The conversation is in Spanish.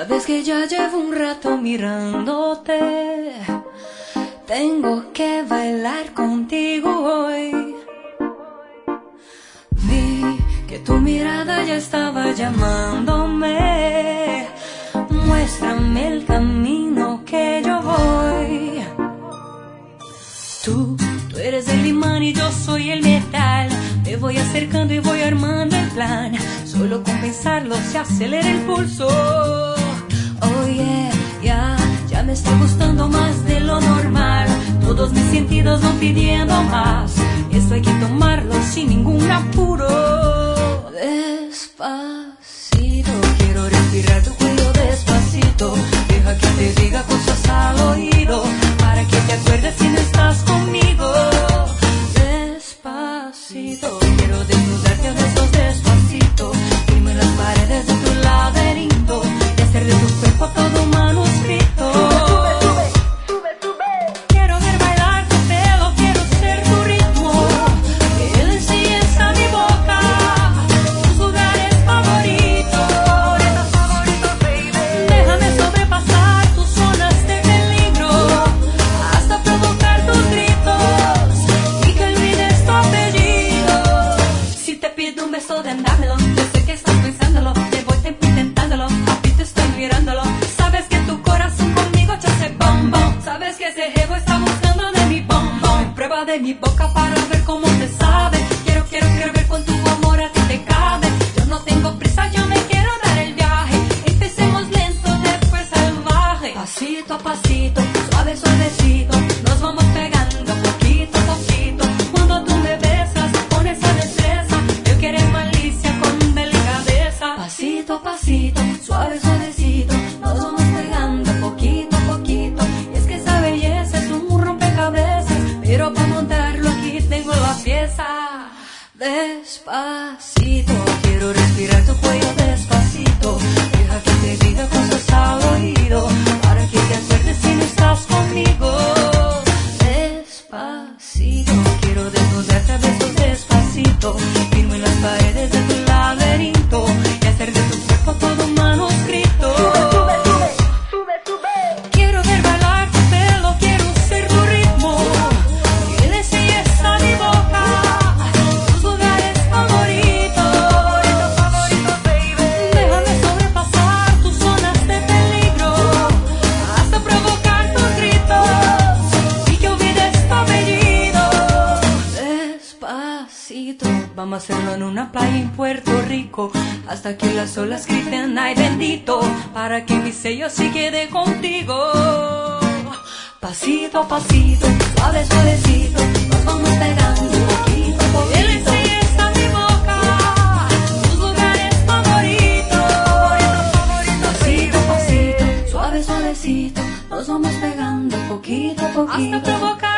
Sabes que ya llevo un rato mirándote. Tengo que bailar contigo hoy. Vi que tu mirada ya estaba llamándome. Muéstrame el camino que yo voy. Tú eres el imán y yo soy el metal. Me voy acercando y voy armando el plan. Solo con pensarlo se acelera el pulso. Oh yeah, ya me está gustando más de lo normal. Todos mis sentidos van pidiendo más. Esto hay que tomarlo sin ningún apuro. Despacito, quiero respirar tu cuello despacito. Deja que te diga cosas al oído, para que te acuerdes si no estás conmigo. Despacito, quiero desnudarte a besos despacito. Firme las paredes de tu laberinto y hacer de tu cuerpo todo un manuscrito. Quiero ver bailar tu pelo, quiero ser tu ritmo. Que le enseñes a mi boca tus lugares favoritos, baby. Déjame sobrepasar tus zonas de peligro, hasta provocar tus gritos y que olvides tu apellido. Si te pido un beso, dámelo. Yo sé que estás pensándolo, llevo tiempo intentándolo. A ti te estoy mirándolo. Sabes que tu corazón conmigo ya se bom bom. Sabes que ese jevo está buscando de mi bom bom. Prueba de mi boca para ver cómo te sabe. Quiero ver cuánto tu amor a ti te cabe. Yo no tengo prisa, yo me quiero dar el viaje. Empecemos lento, después salvaje. Pasito a pasito, suave suavecito, nos vamos pegando poquito a poquito. Cuando tú me besas con esa destreza, yo quiero malicia con delicadeza. Pasito a pasito, suave suavecito, nos vamos pegando poquito a poquito. Y es que esa belleza es un rompecabezas, pero para montarlo aquí tengo la pieza. Despacito, quiero respirar tu cuello despacito. Deja que te diga cosas al oído, para que te acuerdes si no estás conmigo. Despacito, quiero desnudarte a besos despacito. Firmo en las paredes de tu laberinto y hacer de tu cuerpo todo un manuscrito. Quiero ver bailar tu pelo, quiero ser tu ritmo. Que le enseñes a mi boca tus lugares favoritos, baby. Déjame sobrepasar tus zonas de peligro, hasta provocar tus gritos y que olvides tu apellido. Despacito, vamos a hacerlo en una playa en Puerto Rico, hasta que las olas griten ay bendito, para que mi sello sí quede contigo. Pasito a pasito, suave suavecito, nos vamos pegando poquito a poquito. Él enseña a mi boca tus lugares favoritos. Pasito a pasito, suave suavecito, nos vamos pegando poquito a poquito, hasta provocar